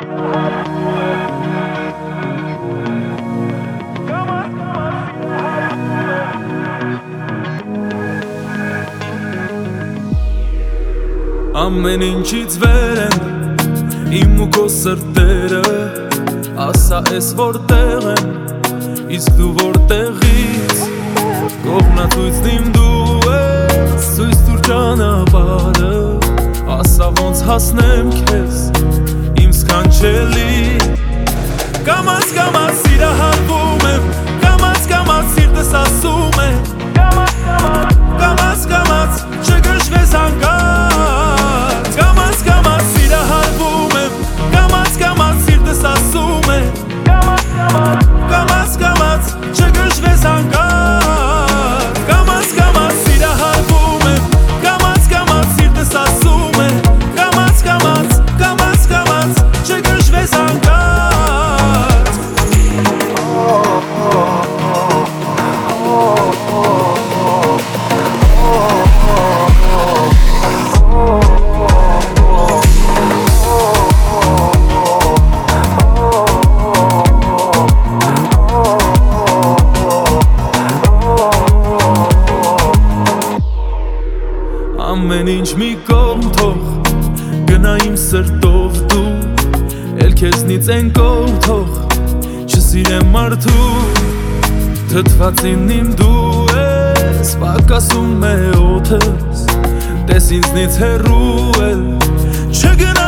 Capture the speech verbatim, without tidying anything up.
Ամեն ինչից վեր են իմ ու քո սրտերը, ասա ես որտեղ են, իսկ դու որտեղից, կողմնացույցն իմ դու ես, ցույց տուր ճանապարհը, ասա ոնց հասնեմ քեզ, իմ սքանչելի, կամաց կամաց սիրահարվում եմ, կամաց կամաց սիրտս ասում է, կամաց կամաց չգժվես հանկարծ, կամաց կամաց սիրահարվում եմ, կամաց կամաց սիրտս ասում է, կամաց կամաց չգժվես հանկարծ, կամաց կամաց սիրահարվում եմ, կամաց կամաց սիրտս ասում է, կամաց կամաց, կամաց կամաց չգժվես հանկարծ. Ամեն ինչ մի կողմ թող, գնա իմ սրտով դու, էլ քեզնից են կողմ թող, չսիրեմ մարդու, թթվածին իմ դու ես, պակասում է օդս, տես ինձնից հեռու էլ, չգնա